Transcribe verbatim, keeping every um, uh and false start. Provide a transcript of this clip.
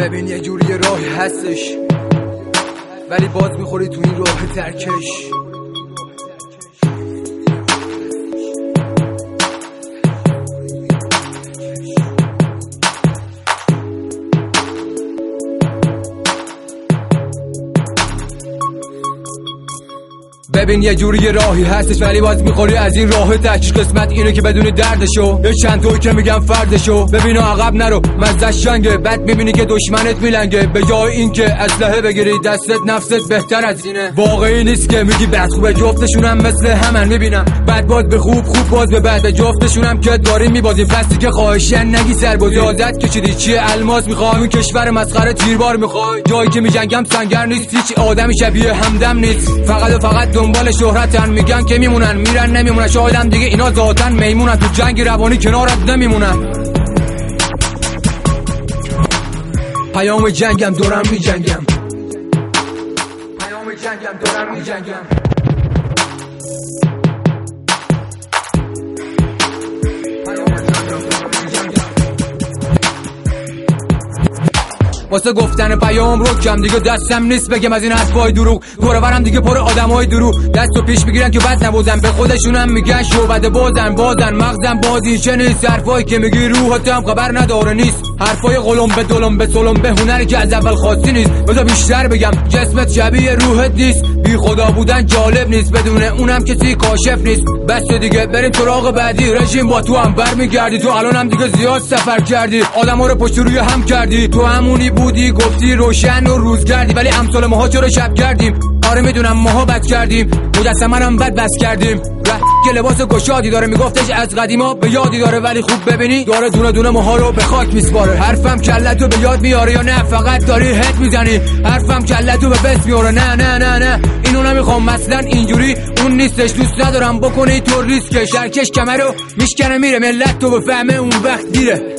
ببین یه جوری راهی هستش ولی باز میخوری تو این راه ترکش. ببین یه جوری راهی هستش ولی باز میخوری از این راه تکش. قسمت اینه که بدون دردشو یه چند توی که میگم فردشو. ببین عقب نرو مزدش جنگه، بعد میبینی که دشمنت میلنگه. به جای این که اسلحه بگیری دستت نفست بهتر از اینه. واقعی نیست که میگی بد خوبه، جفتشونم مثل همن میبینم. بعد باز به خوب خوب باز به بد، به جفتشونم که داری میبازی. فستی که خواهشن نگی سربازی آزاد کشیدی چیه الماس میخوای؟ اون کشور مسخره تیربار میخوای؟ جایی که میجنگم سنگر نیست، هیچ آدمی شبیه همدم نیست. فقط و فقط دنبال شهرتن، میگن که میمونن میرن نمیمونن. شایدم دیگه اینا ذاتن میمونن، تو جنگ روانی کنارت نمیمونن. پیام جنگم دورم میجنگم، پیام جنگم دورم میجنگم. واسه گفتن پیام رو کم دیگه دستم نیست بگم از این حرفای دروغ. دور برم دیگه پر آدمای دروغ، دستو پیش میگیرن که بد نبودن. به خودشونم میگن شعبده بازن بازن مغزم بازی چه نیست. حرفایی که میگی روحت هم خبر نداره نیست. حرفای قلم به دلم به سلم به هنری که از اول خواستی نیست. بذار بیشتر بگم جسمت شبیه روحت نیست. بی خدا بودن جالب نیست، بدون اونم کسی کاشف نیست. بس دیگه بریم سراغ بعدی. رژیم با تو هم برمیگردی، تو الانم دیگه زیاد سفر کردی. آدما رو پشت روی هم کردی، تو همونی بودی گفتی روشن و روز کردی. ولی امثال ماها چرا شب کردیم؟ آره میدونم ماها بد کردیم، مجسمه هم بد بس کردیم. رفت که لباس گشادی داره، میگفتش از قدیما به یادی داره. ولی خوب ببینی داره دونه دونه ماها رو به خاک میسپاره. حرفم کلتو به یاد میاره یا نه فقط داری هد میزنی؟ حرفم کلتو به بس میاره. نه نه نه نه اینو نمیخوام مثلا اینجوری اون نیستش. دوست ندارم بکنی تو ریسک. شرکش کمر رو میشکنه میره، ملت تو بفهمه اون وقت دیره.